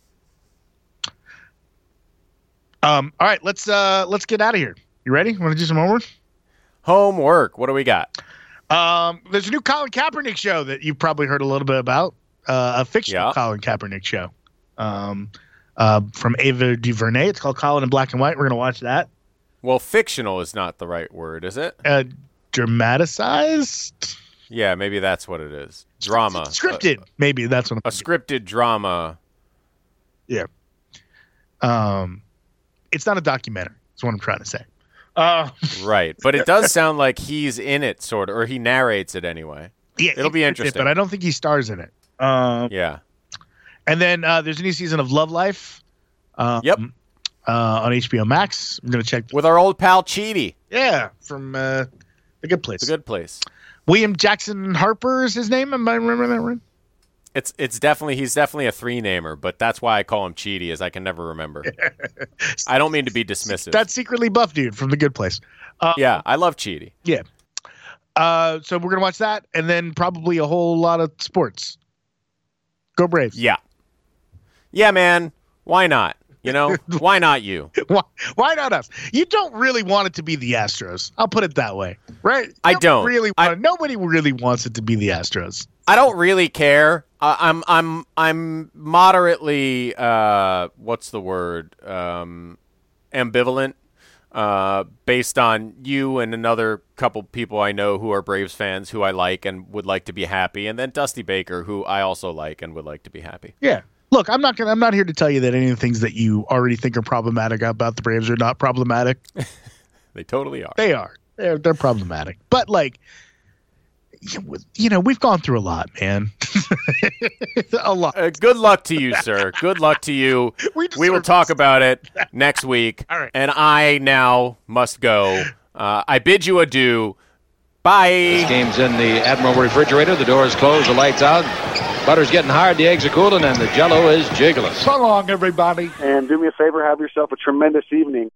All right, let's get out of here. You ready? Want to do some homework? Homework. What do we got? There's a new Colin Kaepernick show that you've probably heard a little bit about. A fictional Colin Kaepernick show. From Ava DuVernay. It's called Colin in Black and White. We're gonna watch that. Well, fictional is not the right word, is it? Dramatized. Yeah, maybe that's what it is. Drama. Scripted. Maybe that's what. A scripted drama. Yeah. It's not a documentary. That's what I'm trying to say. Right, but it does sound like he's in it, sort of, or he narrates it anyway. Yeah, it'll be interesting. But I don't think he stars in it. Yeah. And then there's a new season of Love Life. Yep. On HBO Max. I'm gonna check with our old pal Chidi. Yeah, from The Good Place. The Good Place. William Jackson Harper is his name. Am I remembering that right? He's definitely a 3-namer, but that's why I call him Chidi, as I can never remember. I don't mean to be dismissive. That secretly buff dude from The Good Place. Yeah, I love Chidi. Yeah. So we're gonna watch that, and then probably a whole lot of sports. Go Braves. Yeah. Yeah, man. Why not? Why not you? Why not us? You don't really want it to be the Astros. I'll put it that way, right? I don't. Nobody really wants it to be the Astros. I don't really care. I'm moderately what's the word? Ambivalent. Based on you and another couple people I know who are Braves fans who I like and would like to be happy, and then Dusty Baker, who I also like and would like to be happy. Yeah. Look, I'm not here to tell you that any of the things that you already think are problematic about the Braves are not problematic. They totally are. They are. They're problematic. But we've gone through a lot, man. A lot. Good luck to you, sir. Good luck to you. We will talk about it next week. All right. And I now must go. I bid you adieu. Bye. This game's in the Admiral refrigerator. The door's closed. The light's out. Butter's getting hard. The eggs are cooling, and the Jell-O is jiggling. So long, everybody. And do me a favor. Have yourself a tremendous evening.